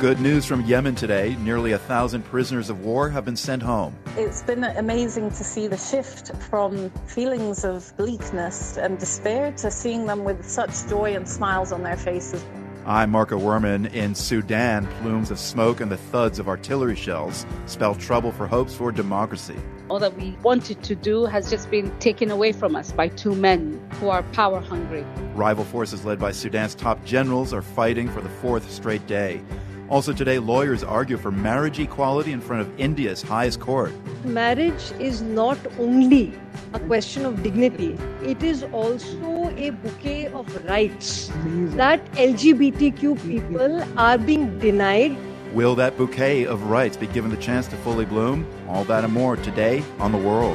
Good news from Yemen today. Nearly 1,000 prisoners of war have been sent home. It's been amazing to see the shift from feelings of bleakness and despair to seeing them with such joy and smiles on their faces. I'm Marco Werman. In Sudan, plumes of smoke and the thuds of artillery shells spell trouble for hopes for democracy. All that we wanted to do has just been taken away from us by two men who are power hungry. Rival forces led by Sudan's top generals are fighting for the fourth straight day. Also today, lawyers argue for marriage equality in front of India's highest court. Marriage is not only a question of dignity, it is also a bouquet of rights that LGBTQ people are being denied. Will that bouquet of rights be given the chance to fully bloom? All that and more today on The World.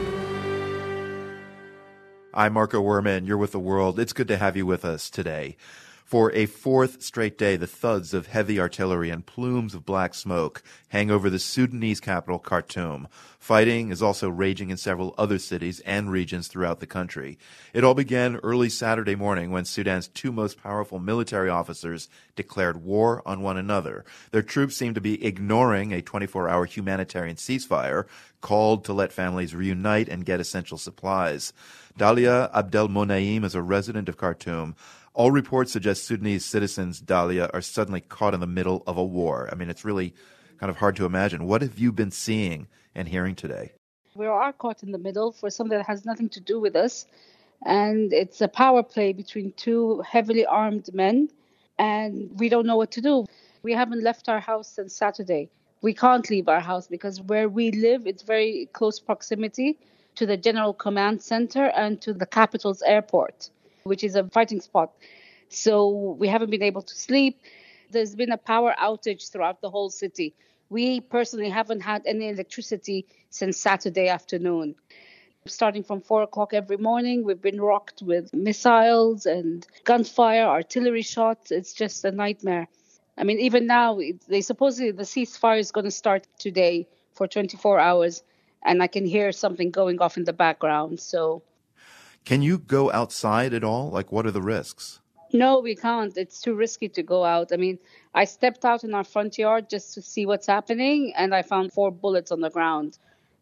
I'm Marco Werman. You're with The World. It's good to have you with us today. For a fourth straight day, the thuds of heavy artillery and plumes of black smoke hang over the Sudanese capital, Khartoum. Fighting is also raging in several other cities and regions throughout the country. It all began early Saturday morning when Sudan's two most powerful military officers declared war on one another. Their troops seem to be ignoring a 24-hour humanitarian ceasefire called to let families reunite and get essential supplies. Dalia Abdelmonaim is a resident of Khartoum. All reports suggest Sudanese citizens, Dalia, are suddenly caught in the middle of a war. I mean, it's really kind of hard to imagine. What have you been seeing and hearing today? We are caught in the middle for something that has nothing to do with us. And it's a power play between two heavily armed men. And we don't know what to do. We haven't left our house since Saturday. We can't leave our house because where we live, it's very close proximity to the General Command Center and to the capital's airport, which is a fighting spot. So we haven't been able to sleep. There's been a power outage throughout the whole city. We personally haven't had any electricity since Saturday afternoon. Starting from 4 o'clock every morning, we've been rocked with missiles and gunfire, artillery shots. It's just a nightmare. I mean, even now, supposedly the ceasefire is going to start today for 24 hours, and I can hear something going off in the background. So, can you go outside at all? Like, what are the risks? No, we can't. It's too risky to go out. I mean, I stepped out in our front yard just to see what's happening, and I found 4 bullets on the ground.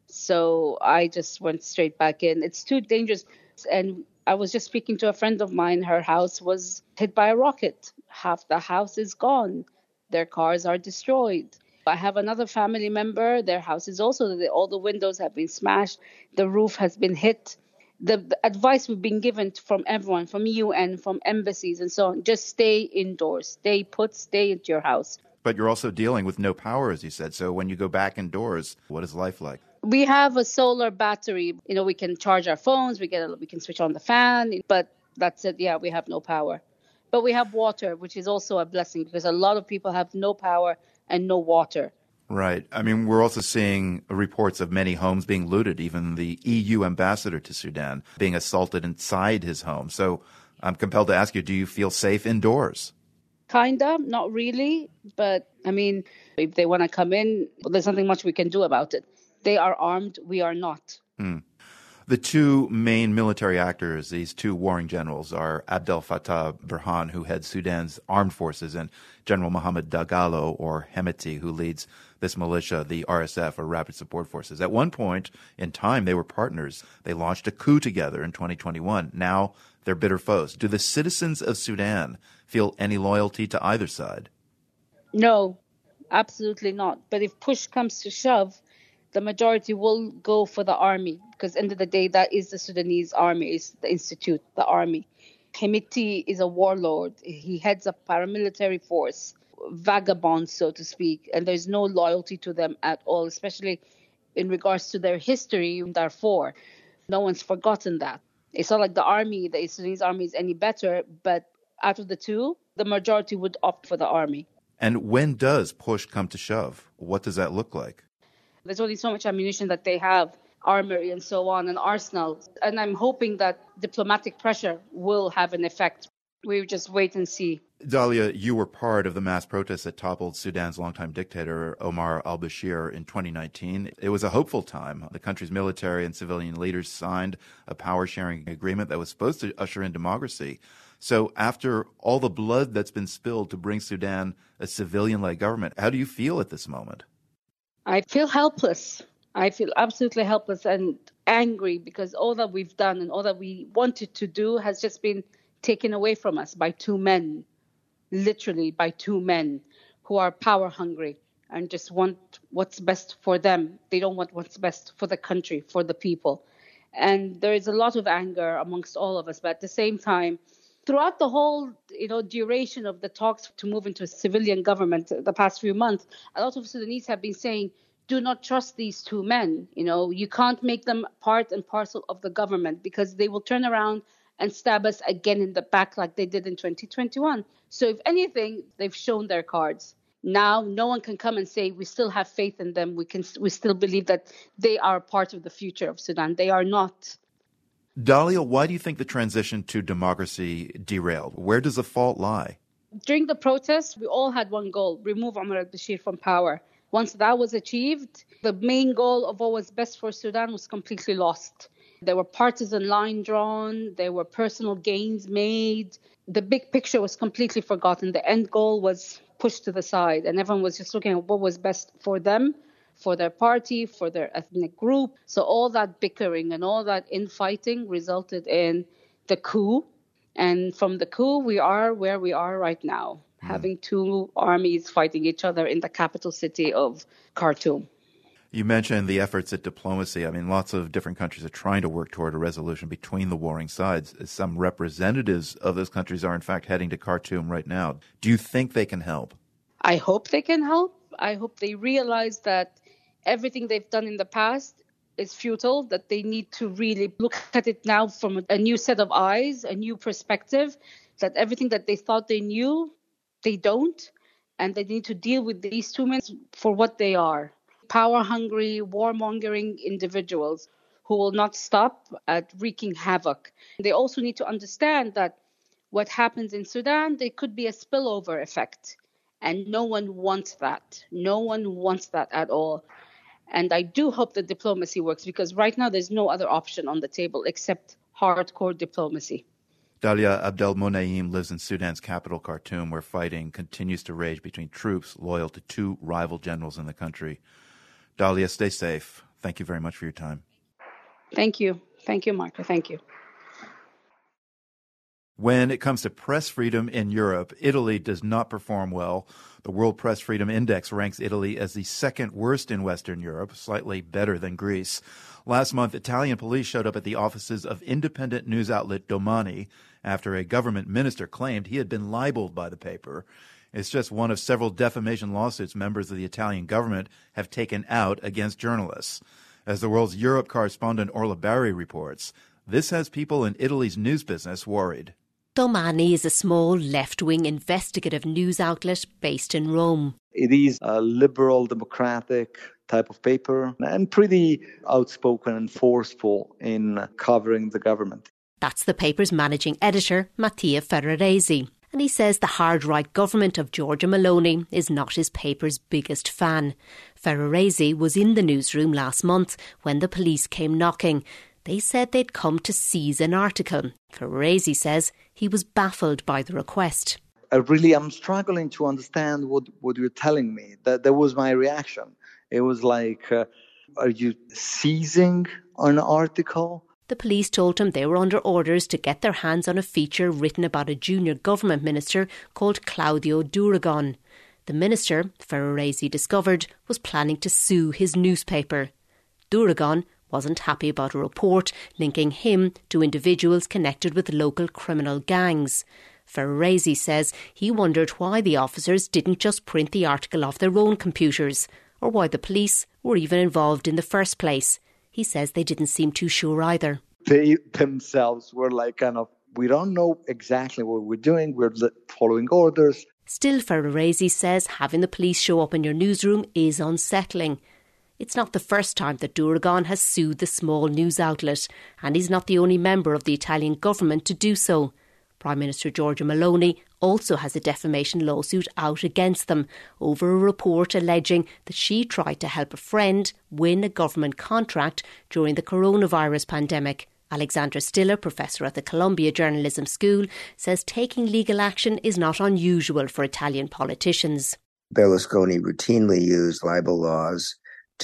So I just went straight back in. It's too dangerous. And I was just speaking to a friend of mine. Her house was hit by a rocket. Half the house is gone. Their cars are destroyed. I have another family member. Their house is also, all the windows have been smashed. The roof has been hit. The advice we've been given from everyone, from UN, from embassies and so on, just stay indoors, stay put, stay at your house. But you're also dealing with no power, as you said. So when you go back indoors, what is life like? We have a solar battery. You know, we can charge our phones, we can switch on the fan, but that's it. Yeah, we have no power. But we have water, which is also a blessing because a lot of people have no power and no water. Right. I mean, we're also seeing reports of many homes being looted, even the EU ambassador to Sudan being assaulted inside his home. So I'm compelled to ask you, do you feel safe indoors? Kinda, not really. But I mean, if they want to come in, there's nothing much we can do about it. They are armed. We are not. The two main military actors, these two warring generals, are Abdel Fattah Burhan, who heads Sudan's armed forces, and General Mohammed Dagalo, or Hemeti, who leads this militia, the RSF, or Rapid Support Forces. At one point in time, they were partners. They launched a coup together in 2021. Now they're bitter foes. Do the citizens of Sudan feel any loyalty to either side? No, absolutely not. But if push comes to shove, the majority will go for the army because at the end of the day, that is the Sudanese army, is the institute, the army. Hemeti is a warlord. He heads a paramilitary force, vagabonds, so to speak, and there's no loyalty to them at all, especially in regards to their history in Darfur. No one's forgotten that. It's not like the army, the Sudanese army is any better, but out of the two, the majority would opt for the army. And when does push come to shove? What does that look like? There's only so much ammunition that they have, armory and so on, and arsenal. And I'm hoping that diplomatic pressure will have an effect. We just wait and see. Dalia, you were part of the mass protests that toppled Sudan's longtime dictator, Omar al-Bashir, in 2019. It was a hopeful time. The country's military and civilian leaders signed a power-sharing agreement that was supposed to usher in democracy. So after all the blood that's been spilled to bring Sudan a civilian-led government, how do you feel at this moment? I feel helpless. I feel absolutely helpless and angry because all that we've done and all that we wanted to do has just been taken away from us by two men, literally by two men who are power hungry and just want what's best for them. They don't want what's best for the country, for the people. And there is a lot of anger amongst all of us. But at the same time, throughout the whole, duration of the talks to move into a civilian government the past few months, a lot of Sudanese have been saying, do not trust these two men. You can't make them part and parcel of the government because they will turn around and stab us again in the back like they did in 2021. So if anything, they've shown their cards. Now, no one can come and say we still have faith in them. We still believe that they are part of the future of Sudan. They are not. Dalia, why do you think the transition to democracy derailed? Where does the fault lie? During the protests, we all had one goal: remove Omar al-Bashir from power. Once that was achieved, the main goal of what was best for Sudan was completely lost. There were partisan lines drawn, there were personal gains made. The big picture was completely forgotten. The end goal was pushed to the side, and everyone was just looking at what was best for them, for their party, for their ethnic group. So all that bickering and all that infighting resulted in the coup. And from the coup, we are where we are right now, having two armies fighting each other in the capital city of Khartoum. You mentioned the efforts at diplomacy. I mean, lots of different countries are trying to work toward a resolution between the warring sides. Some representatives of those countries are, in fact, heading to Khartoum right now. Do you think they can help? I hope they can help. I hope they realize that everything they've done in the past is futile, that they need to really look at it now from a new set of eyes, a new perspective, that everything that they thought they knew, they don't, and they need to deal with these two men for what they are. Power-hungry, warmongering individuals who will not stop at wreaking havoc. They also need to understand that what happens in Sudan, there could be a spillover effect. And no one wants that. No one wants that at all. And I do hope that diplomacy works because right now there's no other option on the table except hardcore diplomacy. Dalia Abdel-Monaim lives in Sudan's capital, Khartoum, where fighting continues to rage between troops loyal to two rival generals in the country. Dalia, stay safe. Thank you very much for your time. Thank you. Thank you, Marco. Thank you. When it comes to press freedom in Europe, Italy does not perform well. The World Press Freedom Index ranks Italy as the second worst in Western Europe, slightly better than Greece. Last month, Italian police showed up at the offices of independent news outlet Domani after a government minister claimed he had been libeled by the paper. It's just one of several defamation lawsuits members of the Italian government have taken out against journalists. As the World's Europe correspondent Orla Barry reports, this has people in Italy's news business worried. Domani is a small left-wing investigative news outlet based in Rome. It is a liberal, democratic type of paper and pretty outspoken and forceful in covering the government. That's the paper's managing editor, Mattia Ferraresi. And he says the hard-right government of Giorgia Meloni is not his paper's biggest fan. Ferraresi was in the newsroom last month when the police came knocking. They said they'd come to seize an article. Ferraresi says he was baffled by the request. I'm struggling to understand what you're telling me. That was my reaction. It was like, are you seizing an article? The police told him they were under orders to get their hands on a feature written about a junior government minister called Claudio Duragon. The minister, Ferraresi discovered, was planning to sue his newspaper. Duragon wasn't happy about a report linking him to individuals connected with local criminal gangs. Ferraresi says he wondered why the officers didn't just print the article off their own computers, or why the police were even involved in the first place. He says they didn't seem too sure either. They themselves were like we don't know exactly what we're doing, we're following orders. Still, Ferraresi says having the police show up in your newsroom is unsettling. It's not the first time that Duragon has sued the small news outlet, and he's not the only member of the Italian government to do so. Prime Minister Giorgia Meloni also has a defamation lawsuit out against them over a report alleging that she tried to help a friend win a government contract during the coronavirus pandemic. Alexandra Stiller, professor at the Columbia Journalism School, says taking legal action is not unusual for Italian politicians. Berlusconi routinely used libel laws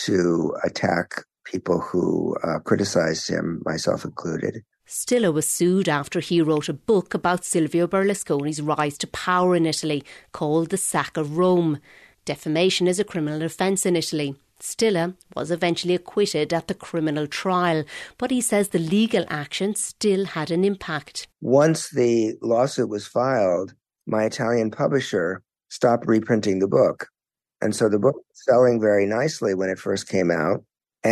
to attack people who criticized him, myself included. Stiller was sued after he wrote a book about Silvio Berlusconi's rise to power in Italy called The Sack of Rome. Defamation is a criminal offence in Italy. Stiller was eventually acquitted at the criminal trial, but he says the legal action still had an impact. Once the lawsuit was filed, my Italian publisher stopped reprinting the book. And so the book was selling very nicely when it first came out.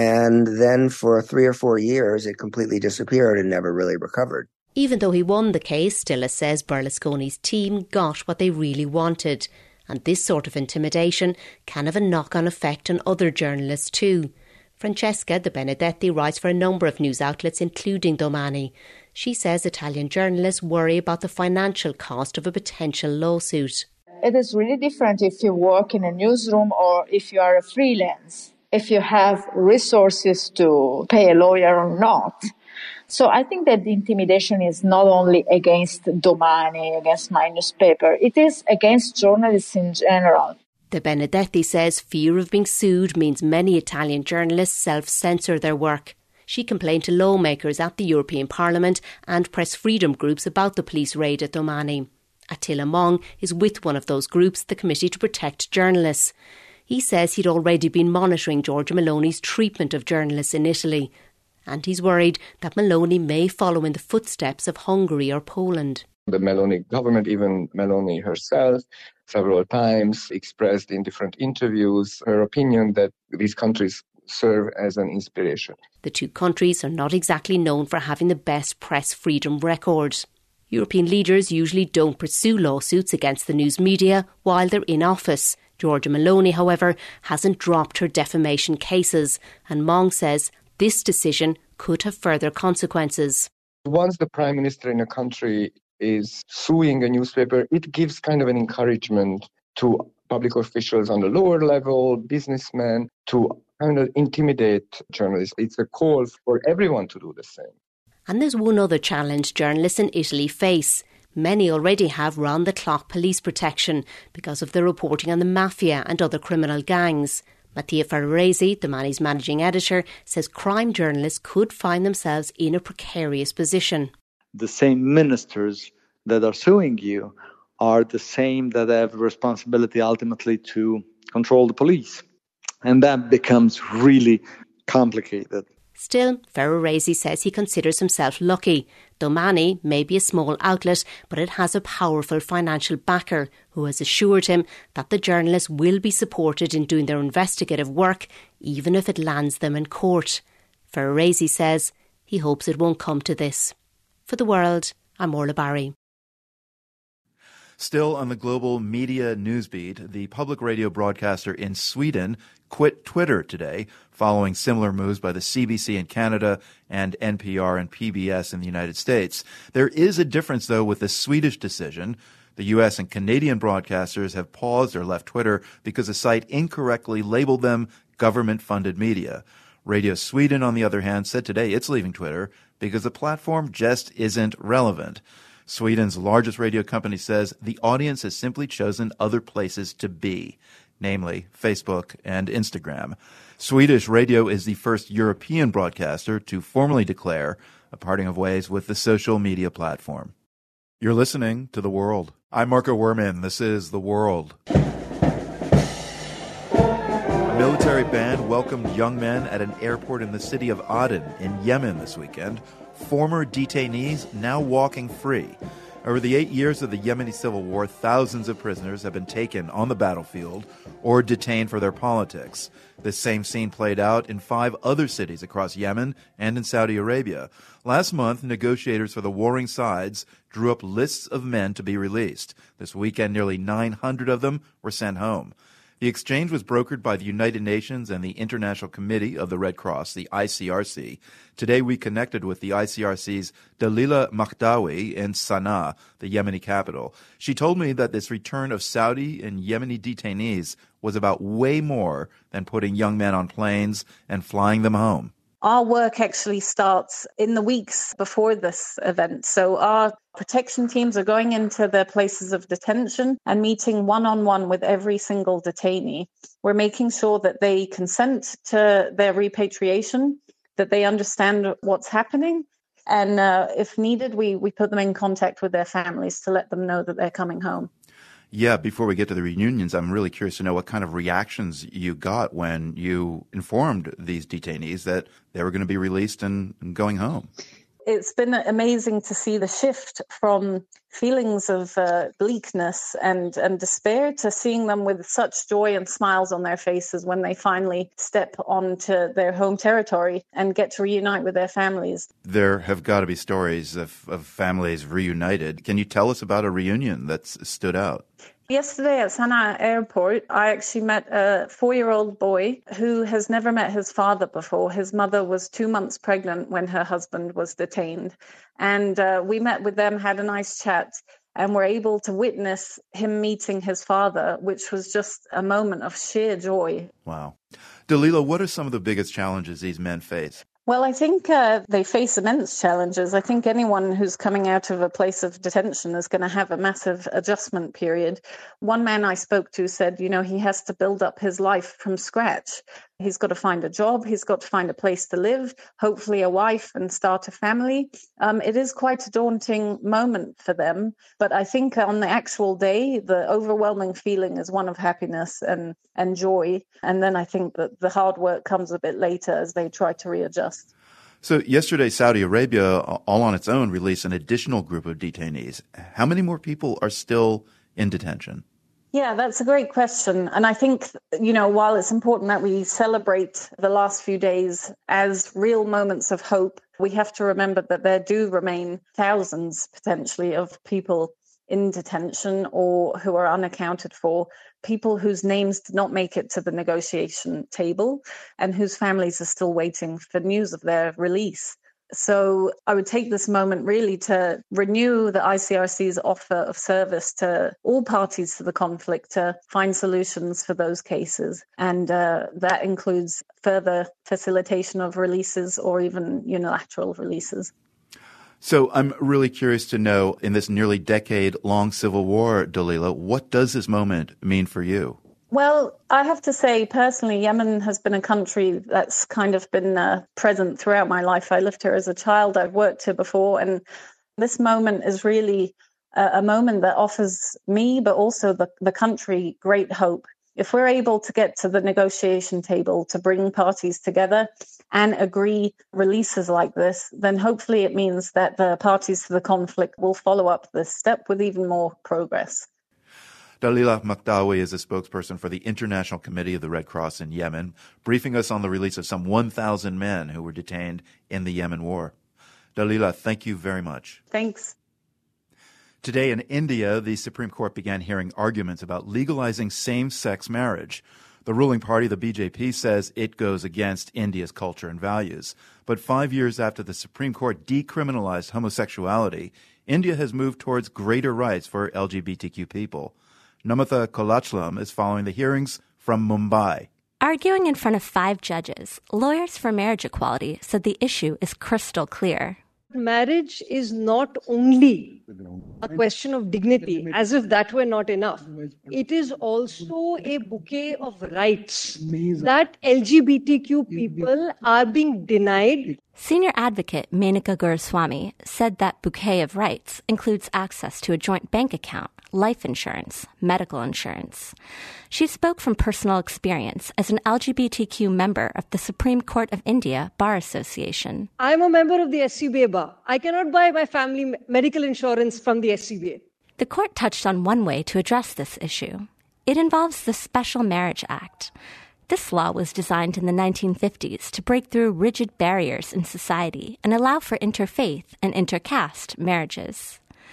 And then for 3 or 4 years, it completely disappeared and never really recovered. Even though he won the case, Stiller says Berlusconi's team got what they really wanted. And this sort of intimidation can have a knock-on effect on other journalists too. Francesca De Benedetti writes for a number of news outlets, including Domani. She says Italian journalists worry about the financial cost of a potential lawsuit. It is really different if you work in a newsroom or if you are a freelance, if you have resources to pay a lawyer or not. So I think that the intimidation is not only against Domani, against my newspaper, it is against journalists in general. De Benedetti says fear of being sued means many Italian journalists self-censor their work. She complained to lawmakers at the European Parliament and press freedom groups about the police raid at Domani. Attila Mong is with one of those groups, the Committee to Protect Journalists. He says he'd already been monitoring Giorgia Meloni's treatment of journalists in Italy. And he's worried that Meloni may follow in the footsteps of Hungary or Poland. The Meloni government, even Meloni herself, several times expressed in different interviews her opinion that these countries serve as an inspiration. The two countries are not exactly known for having the best press freedom record. European leaders usually don't pursue lawsuits against the news media while they're in office. Giorgia Meloni, however, hasn't dropped her defamation cases, and Mong says this decision could have further consequences. Once the prime minister in a country is suing a newspaper, it gives kind of an encouragement to public officials on the lower level, businessmen, to kind of intimidate journalists. It's a call for everyone to do the same. And there's one other challenge journalists in Italy face. Many already have round-the-clock police protection because of the reporting on the mafia and other criminal gangs. Mattia Ferraresi, Domani's managing editor, says crime journalists could find themselves in a precarious position. The same ministers that are suing you are the same that have responsibility ultimately to control the police. And that becomes really complicated. Still, Ferraresi says he considers himself lucky. Domani may be a small outlet, but it has a powerful financial backer who has assured him that the journalists will be supported in doing their investigative work, even if it lands them in court. Ferraresi says he hopes it won't come to this. For The World, I'm Orla Barry. Still on the global media newsbeat, the public radio broadcaster in Sweden quit Twitter today, following similar moves by the CBC in Canada and NPR and PBS in the United States. There is a difference, though, with the Swedish decision. The U.S. and Canadian broadcasters have paused or left Twitter because the site incorrectly labeled them government-funded media. Radio Sweden, on the other hand, said today it's leaving Twitter because the platform just isn't relevant. Sweden's largest radio company says the audience has simply chosen other places to be, namely Facebook and Instagram. Swedish radio is the first European broadcaster to formally declare a parting of ways with the social media platform. You're listening to The World. I'm Marco Werman. This is The World. A military band welcomed young men at an airport in the city of Aden in Yemen this weekend. Former detainees now walking free. Over the 8 years of the Yemeni civil war, thousands of prisoners have been taken on the battlefield or detained for their politics. This same scene played out in 5 other cities across Yemen and in Saudi Arabia. Last month, negotiators for the warring sides drew up lists of men to be released. This weekend, nearly 900 of them were sent home. The exchange was brokered by the United Nations and the International Committee of the Red Cross, the ICRC. Today we connected with the ICRC's Dalila Makhdawi in Sana'a, the Yemeni capital. She told me that this return of Saudi and Yemeni detainees was about way more than putting young men on planes and flying them home. Our work actually starts in the weeks before this event. So our protection teams are going into their places of detention and meeting one-on-one with every single detainee. We're making sure that they consent to their repatriation, that they understand what's happening. And if needed, we put them in contact with their families to let them know that they're coming home. Yeah, before we get to the reunions, I'm really curious to know what kind of reactions you got when you informed these detainees that they were going to be released and going home. It's been amazing to see the shift from feelings of bleakness and despair to seeing them with such joy and smiles on their faces when they finally step onto their home territory and get to reunite with their families. There have got to be stories of families reunited. Can you tell us about a reunion that's stood out? Yesterday at Sana'a airport, I actually met a 4-year-old boy who has never met his father before. His mother was 2 months pregnant when her husband was detained. And we met with them, had a nice chat, and were able to witness him meeting his father, which was just a moment of sheer joy. Wow. Dalila, what are some of the biggest challenges these men face? Well, I think they face immense challenges. I think anyone who's coming out of a place of detention is going to have a massive adjustment period. One man I spoke to said, he has to build up his life from scratch. He's got to find a job. He's got to find a place to live, hopefully a wife, and start a family. It is quite a daunting moment for them. But I think on the actual day, the overwhelming feeling is one of happiness and joy. And then I think that the hard work comes a bit later as they try to readjust. So yesterday, Saudi Arabia, all on its own, released an additional group of detainees. How many more people are still in detention? Yeah, that's a great question. And I think, while it's important that we celebrate the last few days as real moments of hope, we have to remember that there do remain thousands potentially of people in detention or who are unaccounted for, people whose names did not make it to the negotiation table and whose families are still waiting for news of their release. So I would take this moment really to renew the ICRC's offer of service to all parties to the conflict to find solutions for those cases. And that includes further facilitation of releases or even unilateral releases. So I'm really curious to know, in this nearly decade-long civil war, Dalila, what does this moment mean for you? Well, I have to say, personally, Yemen has been a country that's kind of been present throughout my life. I lived here as a child. I've worked here before. And this moment is really a moment that offers me, but also the country, great hope. If we're able to get to the negotiation table to bring parties together and agree releases like this, then hopefully it means that the parties to the conflict will follow up this step with even more progress. Dalila Makhdawi is a spokesperson for the International Committee of the Red Cross in Yemen, briefing us on the release of some 1,000 men who were detained in the Yemen war. Dalila, thank you very much. Thanks. Today in India, the Supreme Court began hearing arguments about legalizing same-sex marriage. The ruling party, the BJP, says it goes against India's culture and values. But 5 years after the Supreme Court decriminalized homosexuality, India has moved towards greater rights for LGBTQ people. Namatha Kolachalam is following the hearings from Mumbai. Arguing in front of 5 judges, lawyers for marriage equality said the issue is crystal clear. Marriage is not only a question of dignity, as if that were not enough. It is also a bouquet of rights that LGBTQ people are being denied. Senior advocate Menaka Guruswamy said that bouquet of rights includes access to a joint bank account, life insurance, medical insurance. She spoke from personal experience as an LGBTQ member of the Supreme Court of India Bar Association. I'm a member of the SCBA Bar. I cannot buy my family medical insurance from the SCBA. The court touched on one way to address this issue. It involves the Special Marriage Act. This law was designed in the 1950s to break through rigid barriers in society and allow for interfaith and intercaste marriages.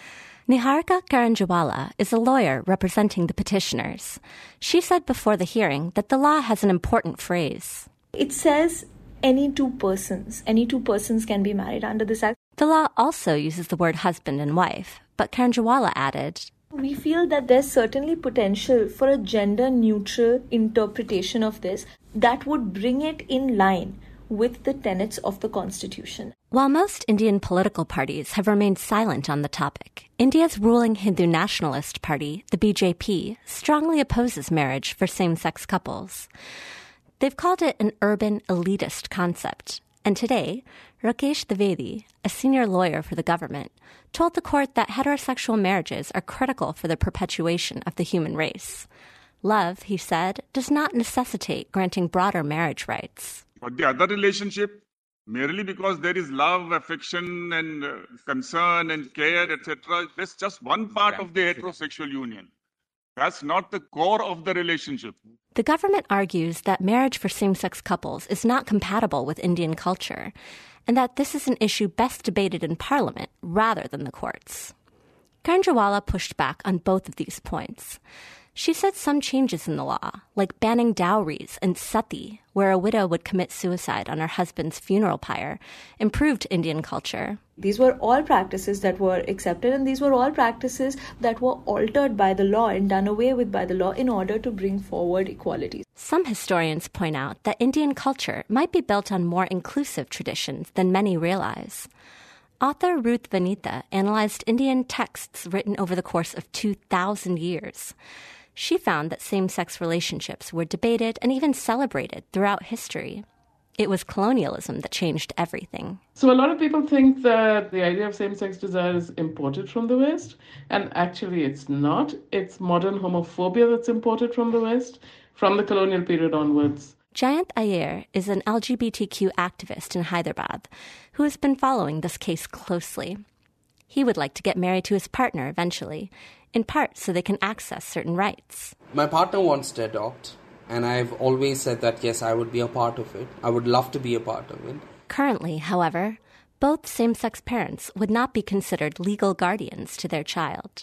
Niharika Karanjawala is a lawyer representing the petitioners. She said before the hearing that the law has an important phrase. It says any two persons can be married under this act. The law also uses the word husband and wife, but Karanjawala added, we feel that there's certainly potential for a gender-neutral interpretation of this that would bring it in line with the tenets of the Constitution. While most Indian political parties have remained silent on the topic, India's ruling Hindu nationalist party, the BJP, strongly opposes marriage for same-sex couples. They've called it an urban elitist concept, and today, Rakesh Dwivedi, a senior lawyer for the government, told the court that heterosexual marriages are critical for the perpetuation of the human race. Love, he said, does not necessitate granting broader marriage rights. But the other relationship, merely because there is love, affection, and concern and care, etc., that's just one part of the heterosexual union. That's not the core of the relationship. The government argues that marriage for same-sex couples is not compatible with Indian culture, and that this is an issue best debated in Parliament rather than the courts. Karanjawala pushed back on both of these points. She said some changes in the law, like banning dowries and sati, where a widow would commit suicide on her husband's funeral pyre, improved Indian culture. These were all practices that were accepted, and these were all practices that were altered by the law and done away with by the law in order to bring forward equality. Some historians point out that Indian culture might be built on more inclusive traditions than many realize. Author Ruth Vanitha analyzed Indian texts written over the course of 2,000 years. She found that same-sex relationships were debated and even celebrated throughout history. It was colonialism that changed everything. So a lot of people think that the idea of same-sex desire is imported from the West, and actually it's not. It's modern homophobia that's imported from the West, from the colonial period onwards. Jayant Iyer is an LGBTQ activist in Hyderabad who has been following this case closely. He would like to get married to his partner eventually, in part so they can access certain rights. My partner wants to adopt, and I've always said that, yes, I would be a part of it. I would love to be a part of it. Currently, however, both same-sex parents would not be considered legal guardians to their child.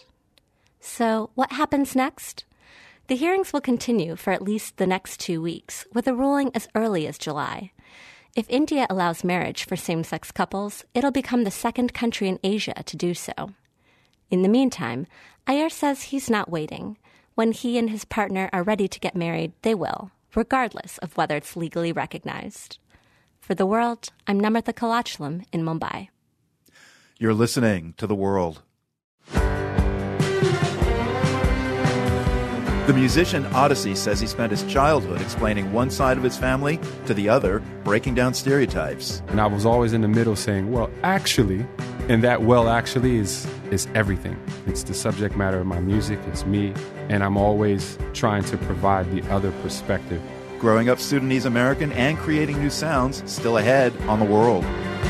So what happens next? The hearings will continue for at least the next 2 weeks, with a ruling as early as July. If India allows marriage for same-sex couples, it'll become the second country in Asia to do so. In the meantime, Iyer says he's not waiting. When he and his partner are ready to get married, they will, regardless of whether it's legally recognized. For The World, I'm Namrata Kalachalam in Mumbai. You're listening to The World. The musician Odyssey says he spent his childhood explaining one side of his family to the other, breaking down stereotypes. And I was always in the middle saying, well, actually, and that well actually is everything. It's the subject matter of my music, it's me, and I'm always trying to provide the other perspective. Growing up Sudanese American and creating new sounds, still ahead on The World.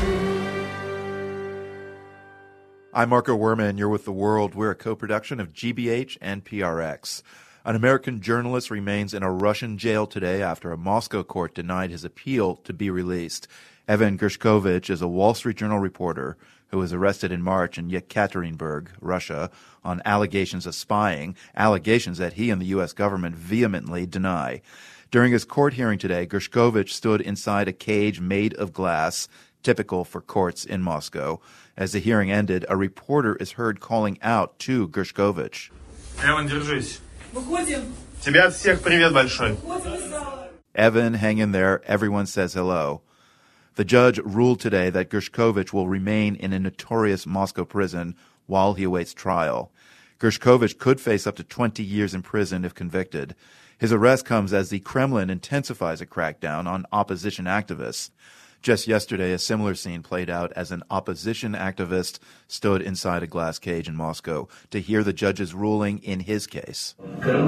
I'm Marco Werman, you're with The World. We're a co-production of GBH and PRX. An American journalist remains in a Russian jail today after a Moscow court denied his appeal to be released. Evan Gershkovich is a Wall Street Journal reporter who was arrested in March in Yekaterinburg, Russia, on allegations of spying, allegations that he and the U.S. government vehemently deny. During his court hearing today, Gershkovich stood inside a cage made of glass, typical for courts in Moscow. As the hearing ended, a reporter is heard calling out to Gershkovich. Evan, держись. Тебя от всех привет большой. Evan, hang in there. Everyone says hello. The judge ruled today that Gershkovich will remain in a notorious Moscow prison while he awaits trial. Gershkovich could face up to 20 years in prison if convicted. His arrest comes as the Kremlin intensifies a crackdown on opposition activists. Just yesterday, a similar scene played out as an opposition activist stood inside a glass cage in Moscow to hear the judge's ruling in his case.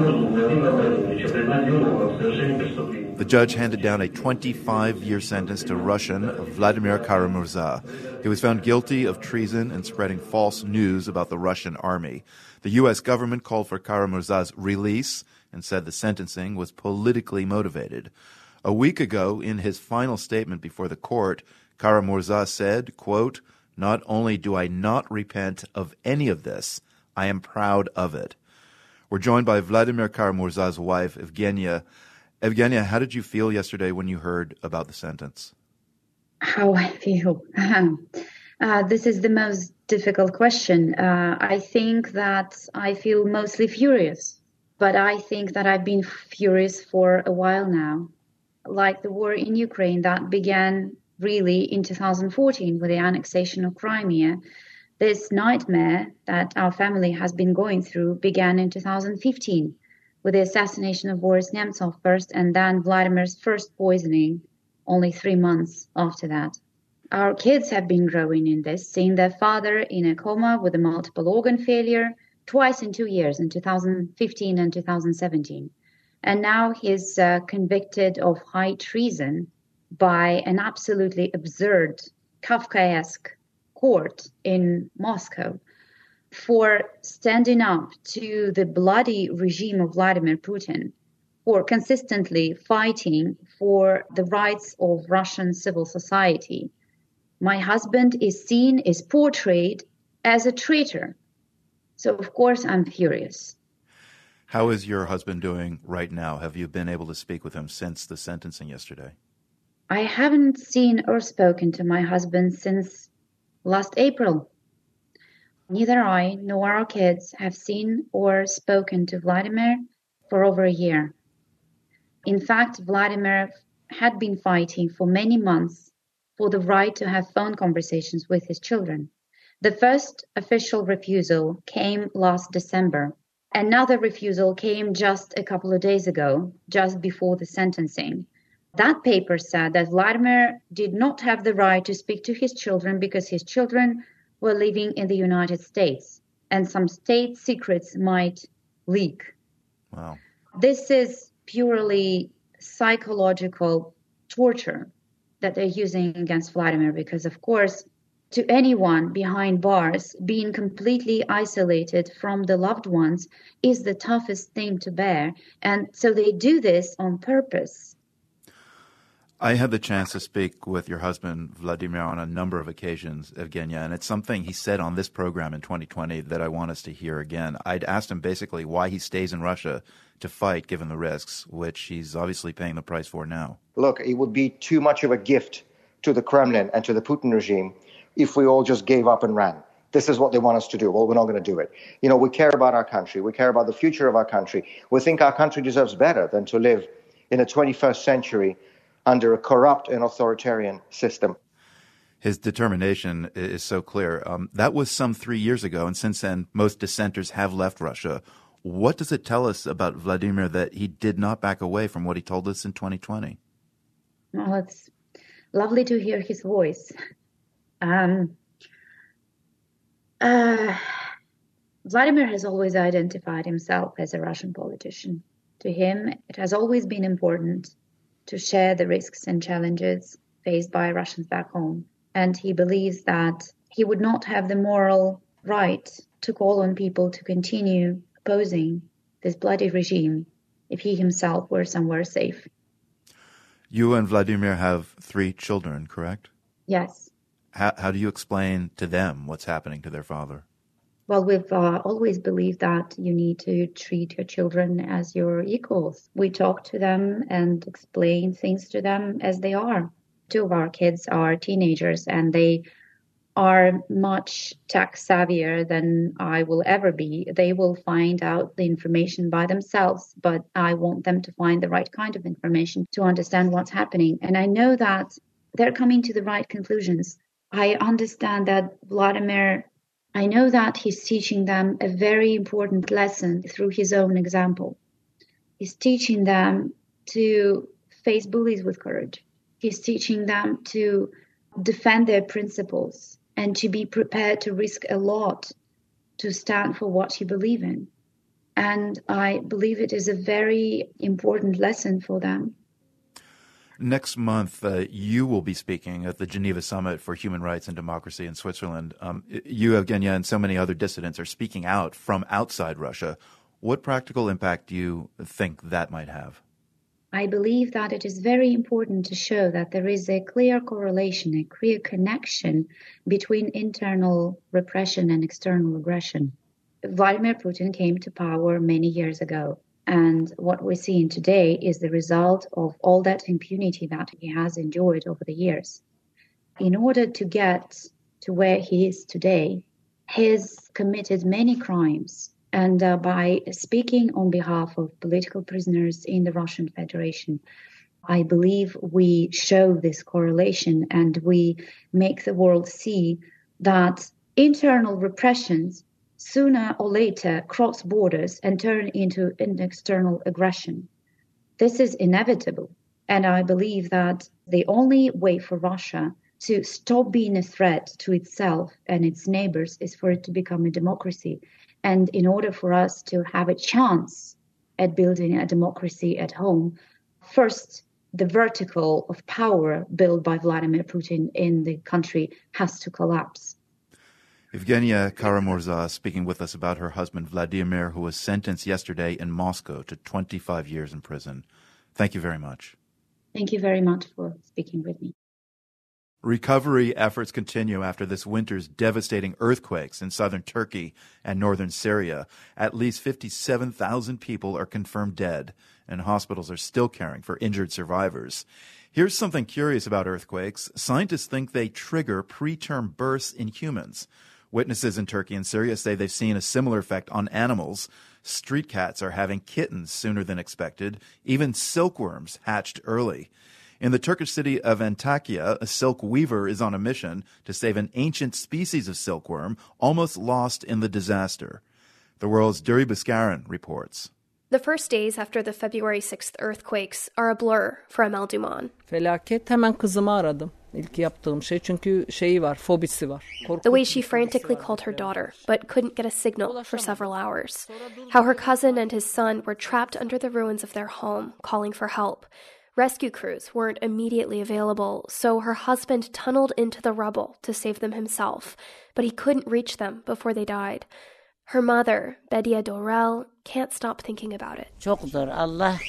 The judge handed down a 25-year sentence to Russian Vladimir Kara-Murza. He was found guilty of treason and spreading false news about the Russian army. The U.S. government called for Kara-Murza's release and said the sentencing was politically motivated. A week ago, in his final statement before the court, Kara-Murza said, quote, "Not only do I not repent of any of this, I am proud of it. We're joined by Vladimir Kara-Murza's wife, Evgenia. Evgenia, how did you feel yesterday when you heard about the sentence? How I feel? This is the most difficult question. I think that I feel mostly furious, but I think that I've been furious for a while now. Like the war in Ukraine that began really in 2014 with the annexation of Crimea. This nightmare that our family has been going through began in 2015 with the assassination of Boris Nemtsov first and then Vladimir's first poisoning only 3 months after that. Our kids have been growing in this, seeing their father in a coma with a multiple organ failure twice in 2 years, in 2015 and 2017. And now he's convicted of high treason by an absolutely absurd Kafkaesque court in Moscow for standing up to the bloody regime of Vladimir Putin, for consistently fighting for the rights of Russian civil society. My husband is portrayed as a traitor. So, of course, I'm furious. How is your husband doing right now? Have you been able to speak with him since the sentencing yesterday? I haven't seen or spoken to my husband since last April. Neither I nor our kids have seen or spoken to Vladimir for over a year. In fact, Vladimir had been fighting for many months for the right to have phone conversations with his children. The first official refusal came last December. Another refusal came just a couple of days ago, just before the sentencing. That paper said that Vladimir did not have the right to speak to his children because his children were living in the United States and some state secrets might leak. Wow. This is purely psychological torture that they're using against Vladimir because, of course, to anyone behind bars, being completely isolated from the loved ones is the toughest thing to bear. And so they do this on purpose. I had the chance to speak with your husband, Vladimir, on a number of occasions, Evgenia, and it's something he said on this program in 2020 that I want us to hear again. I'd asked him basically why he stays in Russia to fight, given the risks, which he's obviously paying the price for now. Look, it would be too much of a gift to the Kremlin and to the Putin regime if we all just gave up and ran. This is what they want us to do. Well, we're not going to do it. You know, we care about our country. We care about the future of our country. We think our country deserves better than to live in the 21st century under a corrupt and authoritarian system. His determination is so clear. That was some 3 years ago, and since then, most dissenters have left Russia. What does it tell us about Vladimir that he did not back away from what he told us in 2020? Well, it's lovely to hear his voice. Vladimir has always identified himself as a Russian politician. To him, it has always been important to share the risks and challenges faced by Russians back home. And he believes that he would not have the moral right to call on people to continue opposing this bloody regime if he himself were somewhere safe. You and Vladimir have 3 children, correct? Yes. How do you explain to them what's happening to their father? Well, we've always believed that you need to treat your children as your equals. We talk to them and explain things to them as they are. 2 of our kids are teenagers and they are much tech savvier than I will ever be. They will find out the information by themselves, but I want them to find the right kind of information to understand what's happening. And I know that they're coming to the right conclusions. I understand that I know that he's teaching them a very important lesson through his own example. He's teaching them to face bullies with courage. He's teaching them to defend their principles and to be prepared to risk a lot to stand for what you believe in. And I believe it is a very important lesson for them. Next month, you will be speaking at the Geneva Summit for Human Rights and Democracy in Switzerland. You, Evgenia, and so many other dissidents are speaking out from outside Russia. What practical impact do you think that might have? I believe that it is very important to show that there is a clear correlation, a clear connection between internal repression and external aggression. Vladimir Putin came to power many years ago. And what we're seeing today is the result of all that impunity that he has enjoyed over the years. In order to get to where he is today, he's committed many crimes. And by speaking on behalf of political prisoners in the Russian Federation, I believe we show this correlation and we make the world see that internal repressions sooner or later cross borders and turn into an external aggression. This is inevitable. And I believe that the only way for Russia to stop being a threat to itself and its neighbors is for it to become a democracy. And in order for us to have a chance at building a democracy at home, first, the vertical of power built by Vladimir Putin in the country has to collapse. Evgenia Karamurza speaking with us about her husband Vladimir, who was sentenced yesterday in Moscow to 25 years in prison. Thank you very much. Thank you very much for speaking with me. Recovery efforts continue after this winter's devastating earthquakes in southern Turkey and northern Syria. At least 57,000 people are confirmed dead, and hospitals are still caring for injured survivors. Here's something curious about earthquakes. Scientists think they trigger preterm births in humans. Witnesses in Turkey and Syria say they've seen a similar effect on animals. Street cats are having kittens sooner than expected. Even silkworms hatched early. In the Turkish city of Antakya, a silk weaver is on a mission to save an ancient species of silkworm almost lost in the disaster. The World's Duri Baskaran reports. The first days after the February 6th earthquakes are a blur for Amel Duman. Felaket, hemen kızımı aradım. İlk yaptığım şey çünkü şeyi var, fobisi var. The way she frantically called her daughter, but couldn't get a signal for several hours. How her cousin and his son were trapped under the ruins of their home, calling for help. Rescue crews weren't immediately available, so her husband tunneled into the rubble to save them himself, but he couldn't reach them before they died. Her mother, Bedia Dorel, can't stop thinking about it. Çok zor. Allah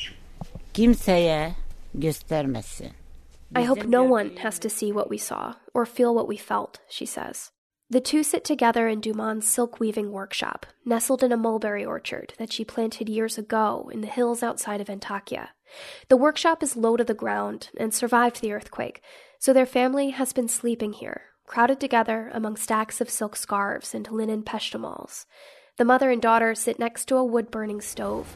kimseye göstermesin. I hope no one has to see what we saw or feel what we felt, she says. The two sit together in Duman's silk weaving workshop, nestled in a mulberry orchard that she planted years ago in the hills outside of Antakya. The workshop is low to the ground and survived the earthquake, so their family has been sleeping here, crowded together among stacks of silk scarves and linen peshtimals. The mother and daughter sit next to a wood-burning stove.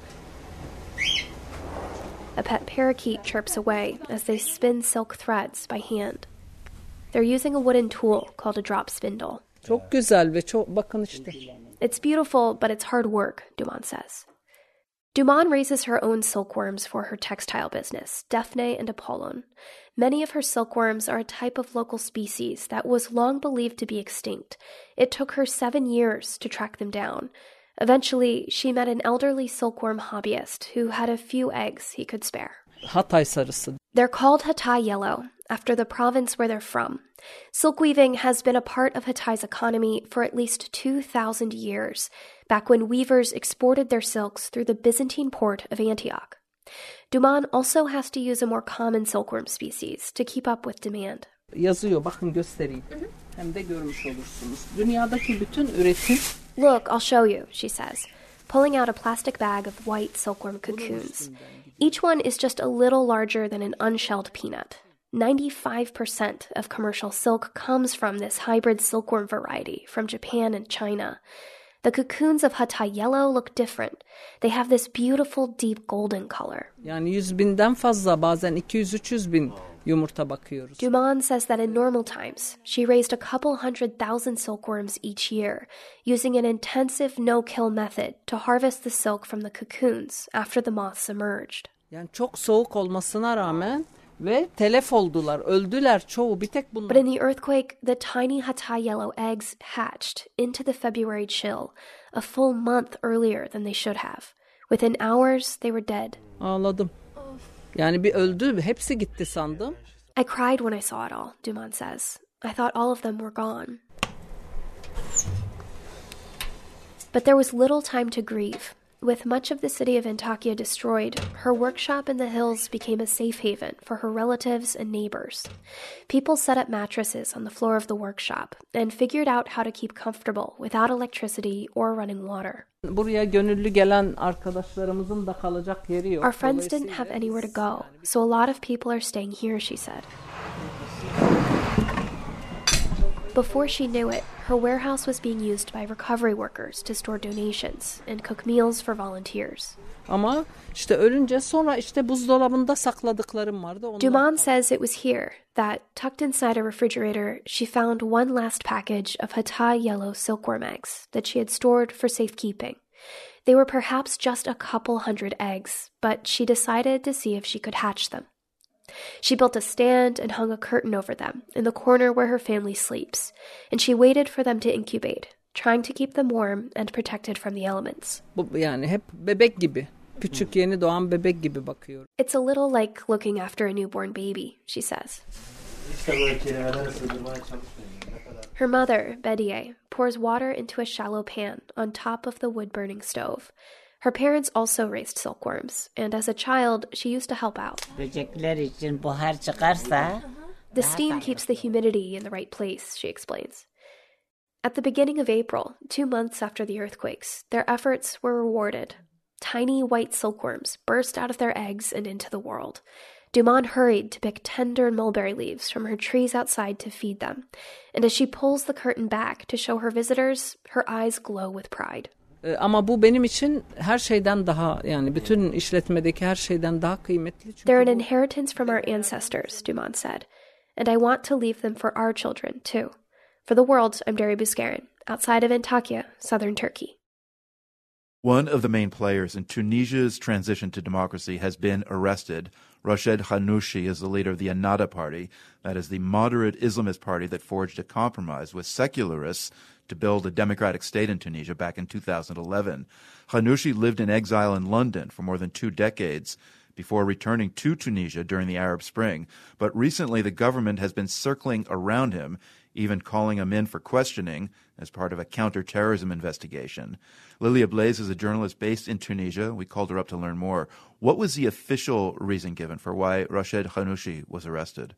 A pet parakeet chirps away as they spin silk threads by hand. They're using a wooden tool called a drop spindle. Çok güzel ve çok bakın işte. It's beautiful, but it's hard work, Duman says. Duman raises her own silkworms for her textile business, Daphne and Apollon. Many of her silkworms are a type of local species that was long believed to be extinct. It took her 7 years to track them down. Eventually, she met an elderly silkworm hobbyist who had a few eggs he could spare. Hatay sarısı. They're called Hatay yellow, after the province where they're from. Silk weaving has been a part of Hatay's economy for at least 2,000 years, back when weavers exported their silks through the Byzantine port of Antioch. Duman also has to use a more common silkworm species to keep up with demand. Yazıyor, bakın göstereyim. Hem de görmüş olursunuz. Dünyadaki bütün üretim. Look, I'll show you, she says, pulling out a plastic bag of white silkworm cocoons. Each one is just a little larger than an unshelled peanut. 95% of commercial silk comes from this hybrid silkworm variety from Japan and China. The cocoons of Hatay yellow look different. They have this beautiful deep golden color. Yani 100.000'den fazla, bazen 200-300 bin yumurta bakıyoruz. Duman says that in normal times, she raised a couple 100,000 silkworms each year, using an intensive no-kill method to harvest the silk from the cocoons after the moths emerged. Yani çok soğuk olmasına rağmen ve telef oldular, öldüler çoğu, bir tek bunlar. But in the earthquake, the tiny Hatay yellow eggs hatched into the February chill, a full month earlier than they should have. Within hours, they were dead. Ağladım. Yani bir öldü, hepsi gitti sandım. I cried when I saw it all, Duman says. I thought all of them were gone. But there was little time to grieve. With much of the city of Antakya destroyed, her workshop in the hills became a safe haven for her relatives and neighbors. People set up mattresses on the floor of the workshop and figured out how to keep comfortable without electricity or running water. Buraya gönüllü gelen arkadaşlarımızın da kalacak yeri yok. Our friends didn't have anywhere to go, so a lot of people are staying here, she said. Before she knew it, her warehouse was being used by recovery workers to store donations and cook meals for volunteers. Ama işte ölünce sonra işte buzdolabında sakladıklarım vardı. Duman says it was here that, tucked inside a refrigerator, she found one last package of Hatay yellow silkworm eggs that she had stored for safekeeping. They were perhaps just a couple hundred eggs, but she decided to see if she could hatch them. She built a stand and hung a curtain over them in the corner where her family sleeps, and she waited for them to incubate, trying to keep them warm and protected from the elements. Yani hep bebek gibi. Küçük yeni doğan bebek gibi bakıyor. It's a little like looking after a newborn baby, she says. Her mother, Bediye, pours water into a shallow pan on top of the wood-burning stove. Her parents also raised silkworms, and as a child, she used to help out. The steam keeps the humidity in the right place, she explains. At the beginning of April, 2 months after the earthquakes, their efforts were rewarded. Tiny white silkworms burst out of their eggs and into the world. Duman hurried to pick tender mulberry leaves from her trees outside to feed them, and as she pulls the curtain back to show her visitors, her eyes glow with pride. Ama bu benim için her şeyden daha, yani bütün işletmedeki her şeyden daha kıymetli. They're an inheritance from our ancestors, Duman said, and I want to leave them for our children, too. For the world, I'm Deri Buzgarin, outside of Antakya, southern Turkey. One of the main players in Tunisia's transition to democracy has been arrested. Rached Ghannouchi is the leader of the Ennahda Party, that is the moderate Islamist party that forged a compromise with secularists to build a democratic state in Tunisia back in 2011. Ghannouchi lived in exile in London for more than 2 decades before returning to Tunisia during the Arab Spring. But recently the government has been circling around him, even calling him in for questioning as part of a counterterrorism investigation. Lilia Blaise is a journalist based in Tunisia. We called her up to learn more. What was the official reason given for why Rached Ghannouchi was arrested?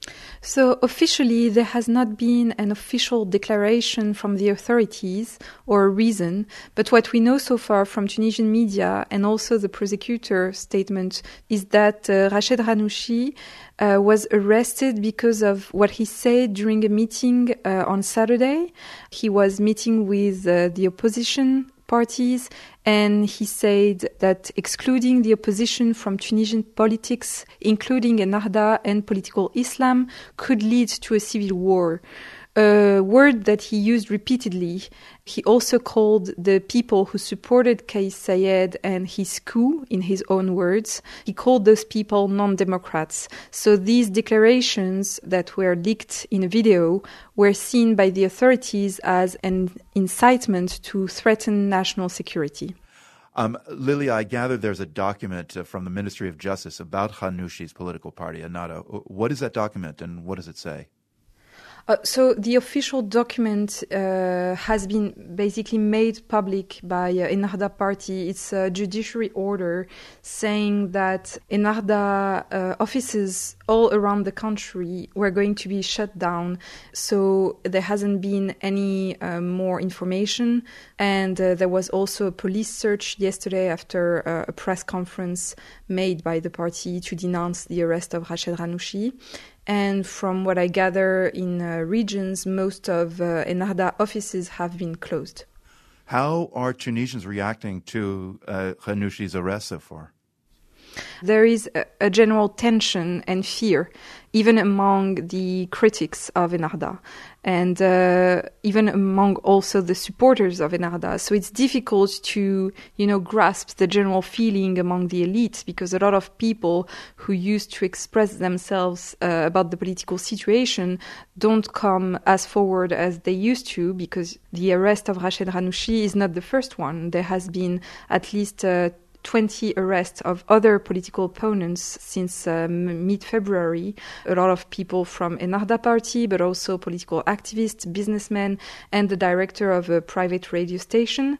So officially, there has not been an official declaration from the authorities or a reason, but what we know so far from Tunisian media and also the prosecutor's statement is that Rached Ghannouchi was arrested because of what he said during a meeting on Saturday. He was meeting with the opposition parties, and he said that excluding the opposition from Tunisian politics, including Ennahda and political Islam, could lead to a civil war. A word that he used repeatedly. He also called the people who supported Kais Saied and his coup, in his own words, he called those people non-democrats. So these declarations that were leaked in a video were seen by the authorities as an incitement to threaten national security. Lilia, I gather there's a document from the Ministry of Justice about Ghannouchi's political party, Ennahda. What is that document and what does it say? So the official document has been basically made public by Ennahda Party. It's a judiciary order saying that Ennahda offices all around the country were going to be shut down. So there hasn't been any more information. And there was also a police search yesterday after a press conference made by the party to denounce the arrest of Rached Ghannouchi. And from what I gather in regions, most of Ennahda offices have been closed. How are Tunisians reacting to Ghannouchi's arrest so far? There is a general tension and fear, even among the critics of Ennahda, and even among also the supporters of Ennahda. So it's difficult to, grasp the general feeling among the elite, because a lot of people who used to express themselves about the political situation don't come as forward as they used to, because the arrest of Rached Ghannouchi is not the first one. There has been at least 20 arrests of other political opponents since mid-February. A lot of people from Ennahda Party, but also political activists, businessmen, and the director of a private radio station.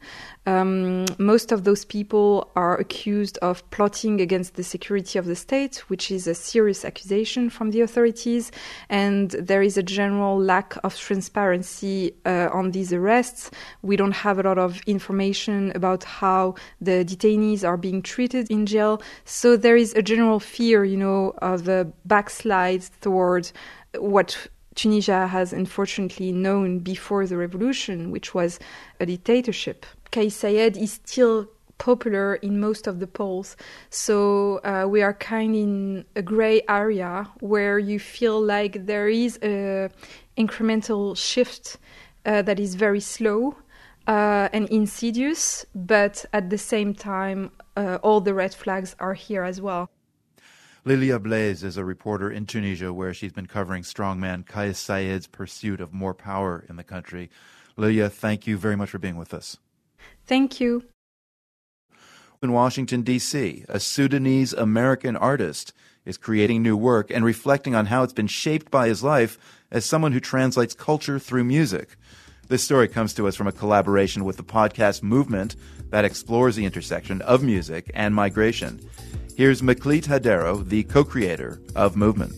Most of those people are accused of plotting against the security of the state, which is a serious accusation from the authorities. And there is a general lack of transparency on these arrests. We don't have a lot of information about how the detainees are being treated in jail. So there is a general fear, of a backslide towards what Tunisia has unfortunately known before the revolution, which was a dictatorship. Kais Saied is still popular in most of the polls. So we are kind of in a gray area where you feel like there is an incremental shift that is very slow and insidious, but at the same time, all the red flags are here as well. Lilia Blaise is a reporter in Tunisia where she's been covering strongman Kais Saied's pursuit of more power in the country. Lilia, thank you very much for being with us. Thank you. In Washington, D.C., a Sudanese-American artist is creating new work and reflecting on how it's been shaped by his life as someone who translates culture through music. This story comes to us from a collaboration with the podcast Movement that explores the intersection of music and migration. Here's Maklit Hadero, the co-creator of Movement.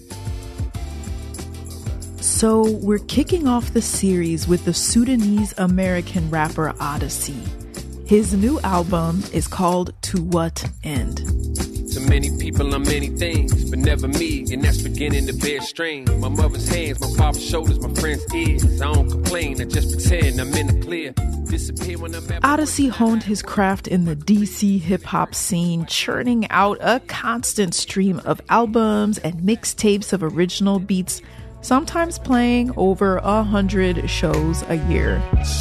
So we're kicking off the series with the Sudanese-American rapper Odyssey. His new album is called To What End? To many people, I'm many things, but never me, and that's beginning to bear strain. My mother's hands, my father's shoulders, my friend's ears. I don't complain, I just pretend I'm in the clear. Disappear when I'm at Odyssey honed his craft in the DC hip-hop scene, churning out a constant stream of albums and mixtapes of original beats, sometimes playing over 100 shows a year.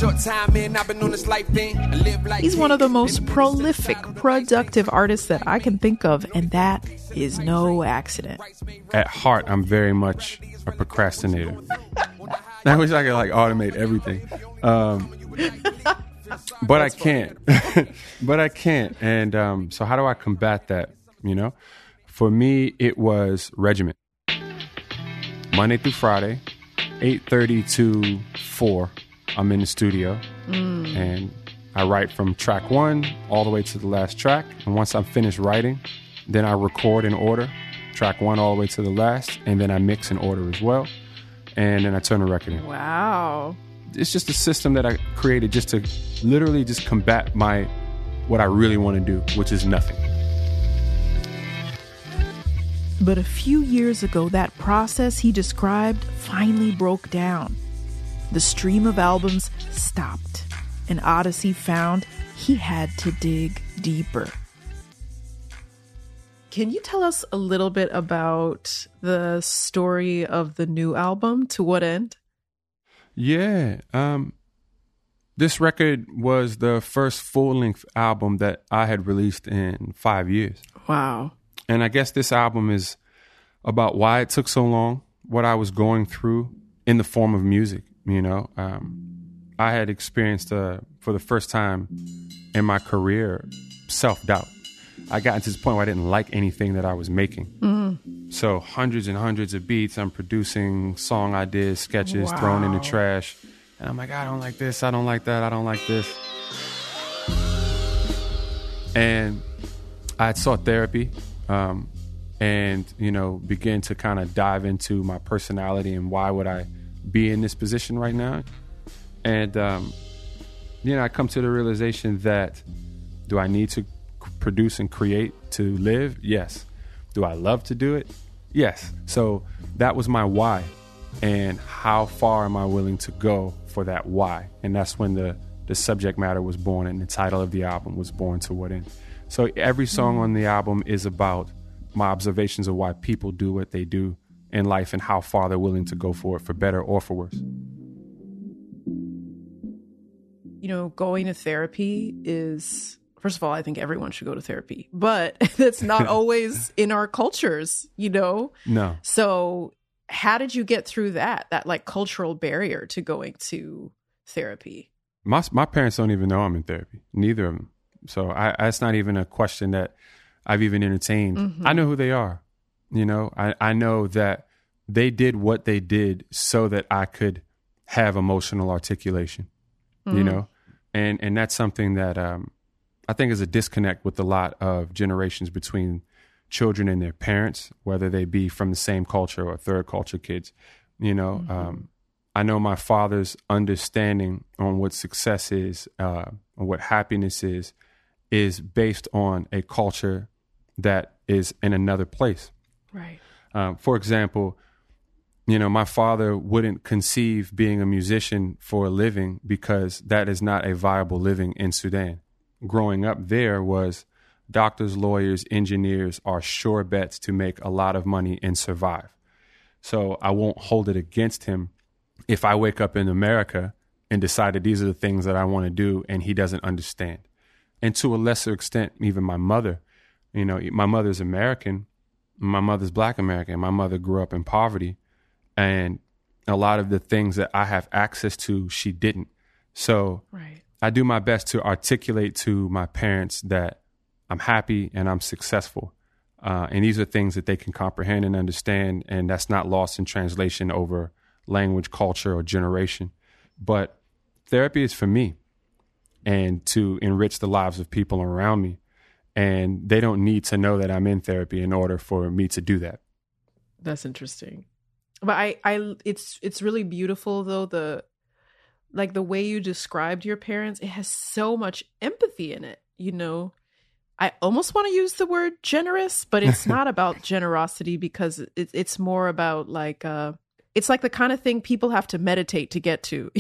He's one of the most prolific, productive artists that I can think of, and that is no accident. At heart, I'm very much a procrastinator. I wish I could automate everything. But I can't. And so how do I combat that, For me, it was regiment. Monday through Friday, 8:30 to 4, I'm in the studio. And I write from track 1 all the way to the last track. And once I'm finished writing, then I record in order, track 1 all the way to the last, and then I mix in order as well. And then I turn the record in. Wow. It's just a system that I created just to literally just combat what I really want to do, which is nothing. But a few years ago, that process he described finally broke down. The stream of albums stopped, and Odyssey found he had to dig deeper. Can you tell us a little bit about the story of the new album, To What End? Yeah. This record was the first full-length album that I had released in 5 years. Wow. And I guess this album is about why it took so long, what I was going through in the form of music, I had experienced, for the first time in my career, self-doubt. I got to this point where I didn't like anything that I was making. Mm-hmm. So hundreds and hundreds of beats, I'm producing song ideas, sketches, thrown in the trash. And I'm like, I don't like this, I don't like that, I don't like this. And I had sought therapy and, began to kind of dive into my personality and why would I be in this position right now. And, I come to the realization that do I need to produce and create to live? Yes. Do I love to do it? Yes. So that was my why. And how far am I willing to go for that why? And that's when the subject matter was born and the title of the album was born, To What End. So every song on the album is about my observations of why people do what they do in life and how far they're willing to go for it, for better or for worse. Going to therapy is, first of all, I think everyone should go to therapy, but that's not always in our cultures, No. So how did you get through that cultural barrier to going to therapy? My parents don't even know I'm in therapy, neither of them. So that's not even a question that I've even entertained. Mm-hmm. I know who they are. I know that they did what they did so that I could have emotional articulation. Mm-hmm. And that's something that I think is a disconnect with a lot of generations between children and their parents, whether they be from the same culture or third culture kids. You know, I know my father's understanding on what success is, on what happiness is based on a culture that is in another place. Right. For example, you know, my father wouldn't conceive being a musician for a living because that is not a viable living in Sudan. Growing up there was doctors, lawyers, engineers are sure bets to make a lot of money and survive. So I won't hold it against him if I wake up in America and decide that these are the things that I want to do and he doesn't understand. And to a lesser extent, even my mother, you know, my mother's American, my mother's Black American. My mother grew up in poverty, and a lot of the things that I have access to, she didn't. So right. I do my best to articulate to my parents that I'm happy and I'm successful. And these are things that they can comprehend and understand, and that's not lost in translation over language, culture, or generation. But therapy is for me and to enrich the lives of people around me. And they don't need to know that I'm in therapy in order for me to do that. That's interesting. But it's really beautiful though, the way you described your parents. It has so much empathy in it, you know. I almost want to use the word generous, but it's not about generosity, because it's more about it's like the kind of thing people have to meditate to get to.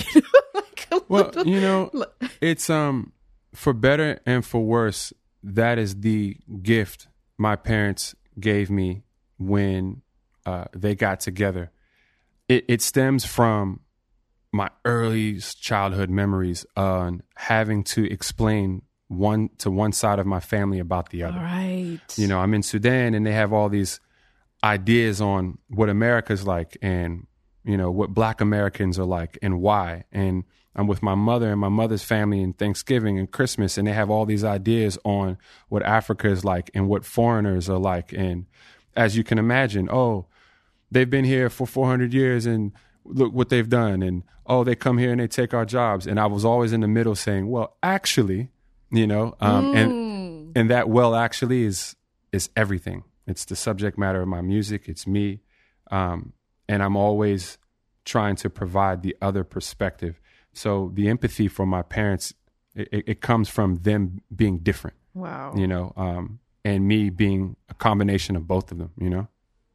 Well, you know, it's for better and for worse, that is the gift my parents gave me when they got together. It stems from my earliest childhood memories on having to explain one side of my family about the other. All right. You know, I'm in Sudan and they have all these ideas on what America's like and, you know, what Black Americans are like and why. And I'm with my mother and my mother's family in Thanksgiving and Christmas, and they have all these ideas on what Africa is like and what foreigners are like. And as you can imagine, oh, they've been here for 400 years and look what they've done. And, oh, they come here and they take our jobs. And I was always in the middle saying, well, actually, you know, and that, well, actually is everything. It's the subject matter of my music. It's me. And I'm always trying to provide the other perspective. So the empathy for my parents, it comes from them being different. Wow. You know, and me being a combination of both of them, you know?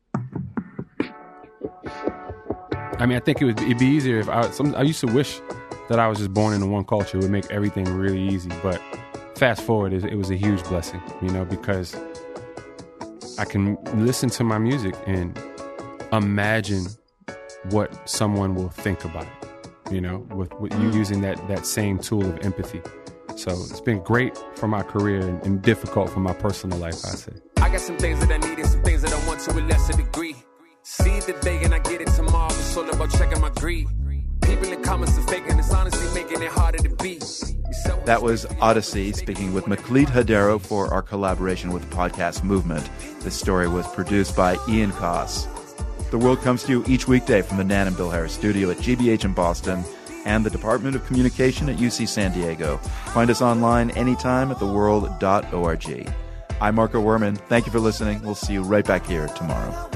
I mean, I think it'd be easier if I used to wish that I was just born into one culture. It would make everything really easy. But fast forward, it was a huge blessing, you know, because I can listen to my music and imagine what someone will think about it. You know, with you using that same tool of empathy. So it's been great for my career and difficult for my personal life, I say. I got some things that I need and some things that I want to a lesser degree. See it today and I get it tomorrow. It's all about checking my greed. People in comments are faking. It's honestly making it harder to be. That was Odyssey speaking with Maklit Hadero for our collaboration with the Podcast Movement. This story was produced by Ian Koss. The World comes to you each weekday from the Nan and Bill Harris studio at GBH in Boston and the Department of Communication at UC San Diego. Find us online anytime at theworld.org. I'm Marco Werman. Thank you for listening. We'll see you right back here tomorrow.